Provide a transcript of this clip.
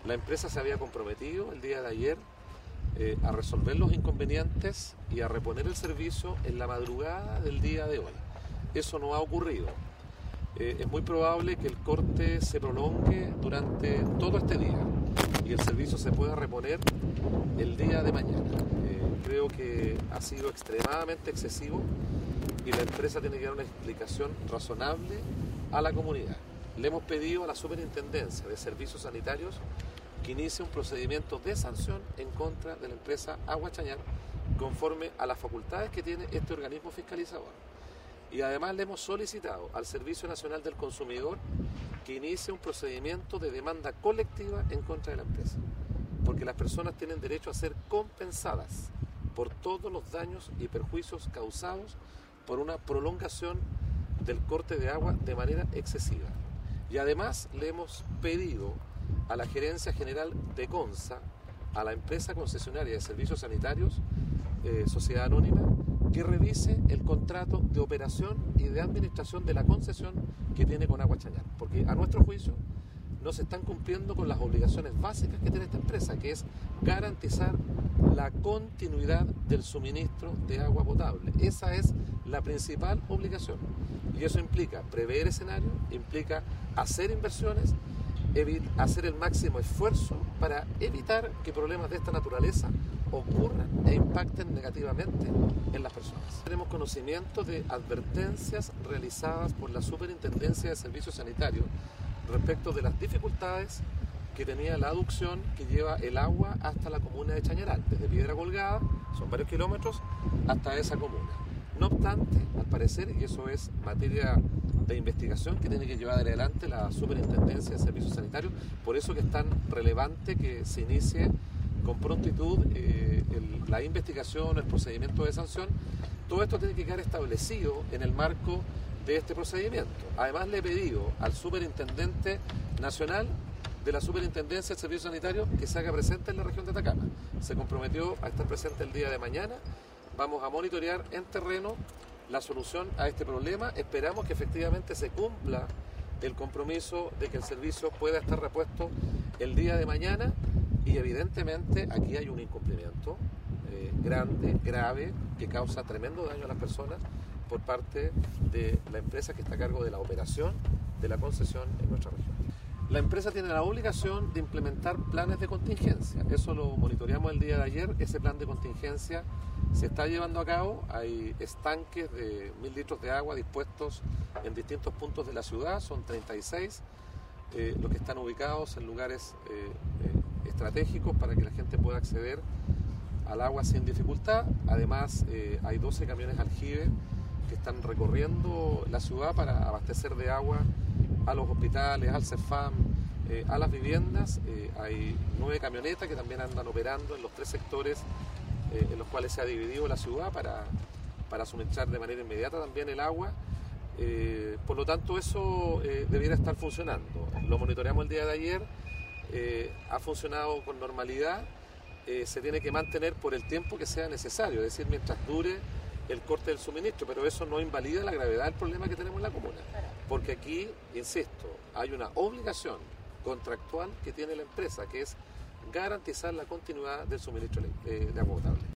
La empresa se había comprometido el día de ayer a resolver los inconvenientes y a reponer el servicio en la madrugada del día de hoy. Eso no ha ocurrido. Es muy probable que el corte se prolongue durante todo este día y el servicio se pueda reponer el día de mañana. Creo que ha sido extremadamente excesivo y la empresa tiene que dar una explicación razonable a la comunidad. Le hemos pedido a la Superintendencia de Servicios Sanitarios que inicie un procedimiento de sanción en contra de la empresa Agua Chañar conforme a las facultades que tiene este organismo fiscalizador. Y además le hemos solicitado al Servicio Nacional del Consumidor que inicie un procedimiento de demanda colectiva en contra de la empresa, porque las personas tienen derecho a ser compensadas por todos los daños y perjuicios causados por una prolongación del corte de agua de manera excesiva. Y además le hemos pedido a la Gerencia General de CONSA, a la empresa concesionaria de servicios sanitarios, Sociedad Anónima, que revise el contrato de operación y de administración de la concesión que tiene con Agua Chañar, porque a nuestro juicio no se están cumpliendo con las obligaciones básicas que tiene esta empresa, que es garantizar la continuidad del suministro de agua potable. Esa es la principal obligación y eso implica prever escenarios, implica hacer inversiones, hacer el máximo esfuerzo para evitar que problemas de esta naturaleza ocurran e impacten negativamente en las personas. Tenemos conocimiento de advertencias realizadas por la Superintendencia de Servicios Sanitarios respecto de las dificultades que tenía la aducción que lleva el agua hasta la comuna de Chañaral, desde Piedra Colgada, son varios kilómetros, hasta esa comuna. No obstante, al parecer, y eso es materia de investigación que tiene que llevar adelante la Superintendencia de Servicios Sanitarios, por eso que es tan relevante que se inicie con prontitud la investigación, el procedimiento de sanción. Todo esto tiene que quedar establecido en el marco de este procedimiento. Además, le he pedido al Superintendente Nacional de la Superintendencia de Servicios Sanitarios que se haga presente en la región de Atacama. Se comprometió a estar presente el día de mañana. Vamos a monitorear en terreno la solución a este problema. Esperamos que efectivamente se cumpla el compromiso de que el servicio pueda estar repuesto el día de mañana y evidentemente aquí hay un incumplimiento grande, grave, que causa tremendo daño a las personas por parte de la empresa que está a cargo de la operación de la concesión en nuestra región. La empresa tiene la obligación de implementar planes de contingencia. Eso lo monitoreamos el día de ayer. Ese plan de contingencia se está llevando a cabo. Hay estanques de 1000 litros de agua dispuestos en distintos puntos de la ciudad. Son 36 los que están ubicados en lugares estratégicos para que la gente pueda acceder al agua sin dificultad. Además, hay 12 camiones aljibe que están recorriendo la ciudad para abastecer de agua a los hospitales, al CEFAM, a las viviendas. Hay 9 camionetas que también andan operando en los 3 sectores en los cuales se ha dividido la ciudad para suministrar de manera inmediata también el agua. Por lo tanto, eso debiera estar funcionando. Lo monitoreamos el día de ayer, ha funcionado con normalidad, se tiene que mantener por el tiempo que sea necesario, es decir, mientras dure el corte del suministro, pero eso no invalida la gravedad del problema que tenemos en la comuna, porque aquí, insisto, hay una obligación contractual que tiene la empresa, que es garantizar la continuidad del suministro de agua potable.